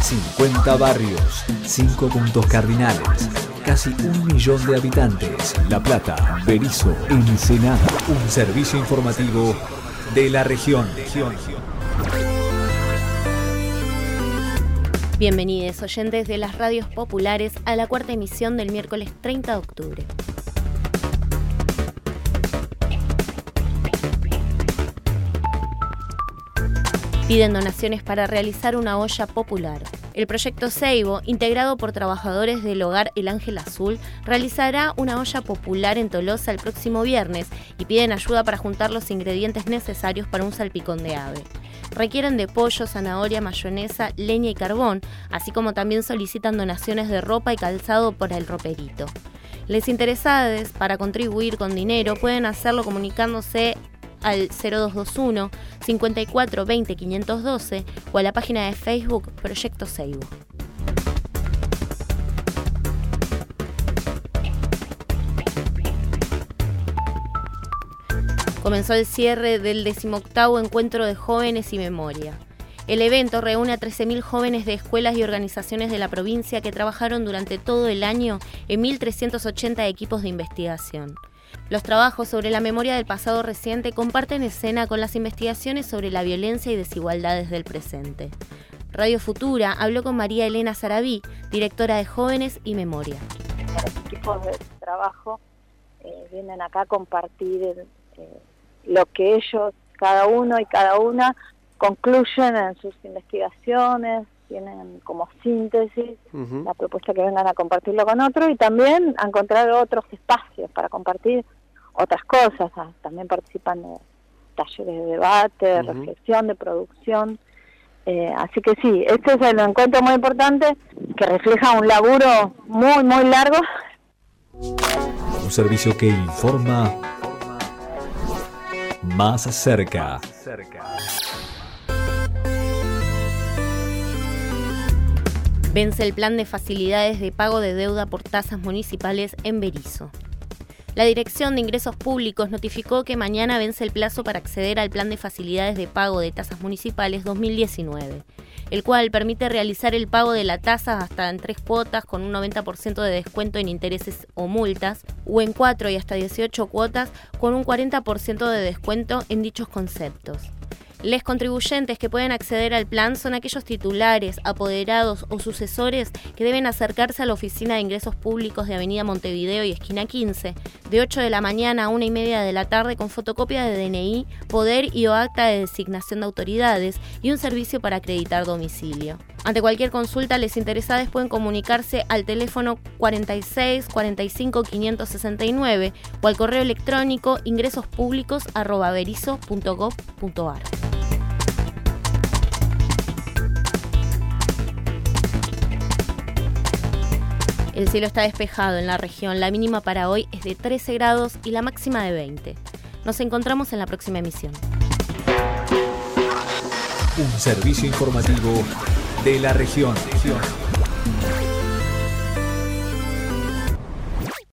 50 barrios, 5 puntos cardinales, casi 1 millón de habitantes. La Plata, Berisso, Ensenada. Un servicio informativo de la región. Bienvenidos oyentes de las radios populares a la cuarta emisión del miércoles 30 de octubre. Piden donaciones para realizar una olla popular. El proyecto Seibo, integrado por trabajadores del hogar El Ángel Azul, realizará una olla popular en Tolosa el próximo viernes y piden ayuda para juntar los ingredientes necesarios para un salpicón de ave. Requieren de pollo, zanahoria, mayonesa, leña y carbón, así como también solicitan donaciones de ropa y calzado para el roperito. Les interesados para contribuir con dinero pueden hacerlo comunicándose al 0221 54 20 512 o a la página de Facebook Proyecto Seibo. Comenzó el cierre del 18º Encuentro de Jóvenes y Memoria. El evento reúne a 13.000 jóvenes de escuelas y organizaciones de la provincia que trabajaron durante todo el año en 1.380 equipos de investigación. Los trabajos sobre la memoria del pasado reciente comparten escena con las investigaciones sobre la violencia y desigualdades del presente. Radio Futura habló con María Elena Sarabí, directora de Jóvenes y Memoria. Los equipos de trabajo vienen acá a compartir lo que ellos, cada uno y cada una, concluyen en sus investigaciones, tienen como síntesis la propuesta que vengan a compartirlo con otros y también a encontrar otros espacios para compartir otras cosas. También participan de talleres de debate, reflexión, de producción. Así que sí, este es el encuentro muy importante que refleja un laburo muy, muy largo. Un servicio que informa más cerca. Vence el plan de facilidades de pago de deuda por tasas municipales en Berisso. La Dirección de Ingresos Públicos notificó que mañana vence el plazo para acceder al plan de facilidades de pago de tasas municipales 2019, el cual permite realizar el pago de la tasa hasta en 3 cuotas con un 90% de descuento en intereses o multas, o en 4 y hasta 18 cuotas con un 40% de descuento en dichos conceptos. Los contribuyentes que pueden acceder al plan son aquellos titulares, apoderados o sucesores que deben acercarse a la Oficina de Ingresos Públicos de Avenida Montevideo y Esquina 15, de 8 de la mañana a 1:30 de la tarde con fotocopia de DNI, poder y o acta de designación de autoridades y un servicio para acreditar domicilio. Ante cualquier consulta, los interesados pueden comunicarse al teléfono 46 45 569 o al correo electrónico ingresospúblicos@berisso.gov.ar. El cielo está despejado en la región. La mínima para hoy es de 13 grados y la máxima de 20. Nos encontramos en la próxima emisión. Un servicio informativo de la región.